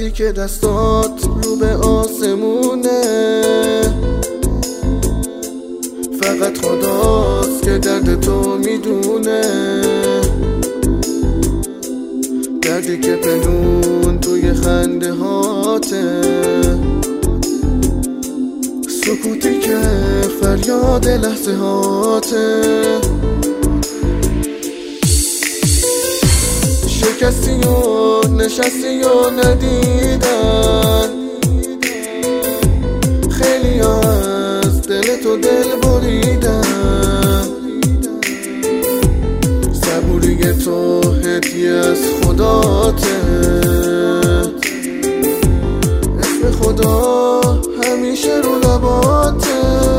وقتی که دستات رو به آسمونه، فقط خداست که درد تو میدونه، دردی که پنهون توی خنده هاته، سکوتی که فریاد لحظه هاته، شکستی و نشستی و ندیدن، خیلی از دل تو دل بریدن، صبوری تو هدیه از خداته، اسم خدا همیشه رو لباته،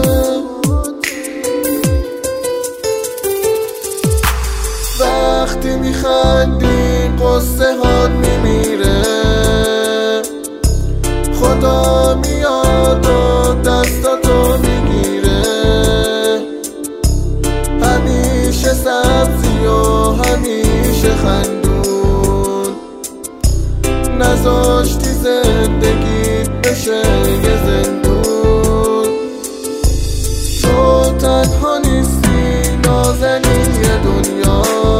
وقتی میخندی قصه هات میمیره، خدا میاد و دستاتو میگیره، همیشه سبزی و همیشه خندون، نذاشتی زندگیت بشه یه زندون، تو تنها نیستی نازنین دنیا،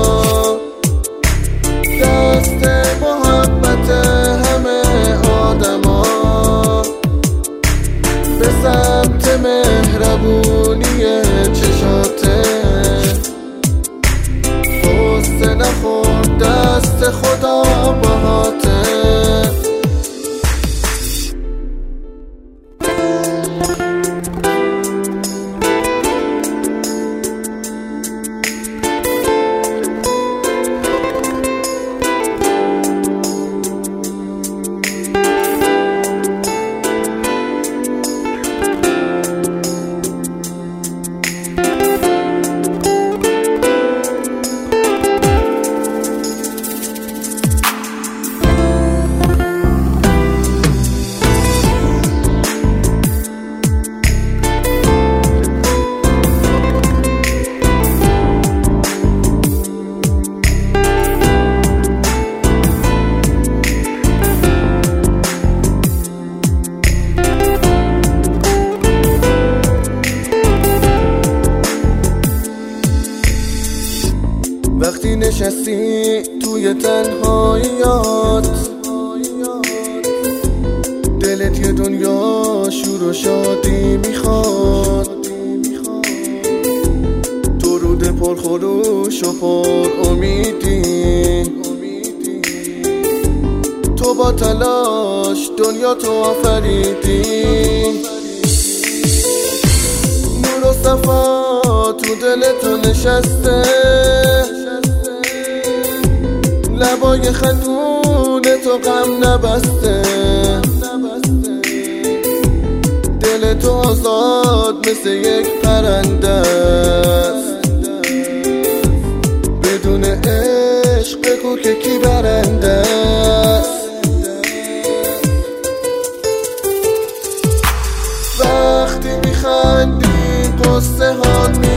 دست محبت همه آدما، به سمت مهربونی چشاته، غصه نخور دست خدا باهاته. وقتی نشستی توی تنهاییات، دلت یه دنیا شور و شادی میخواد، درود پرخروش و پر امیدی، تو با تلاش دنیا تو آفریدی، نور و صفا تو دل تو نشسته، لبای خندون تو غم نبسته، دل تو آزاد مثل یک پرنده است، بدون عشق بگو که کی برنده است، وقتی میخندی قصه هات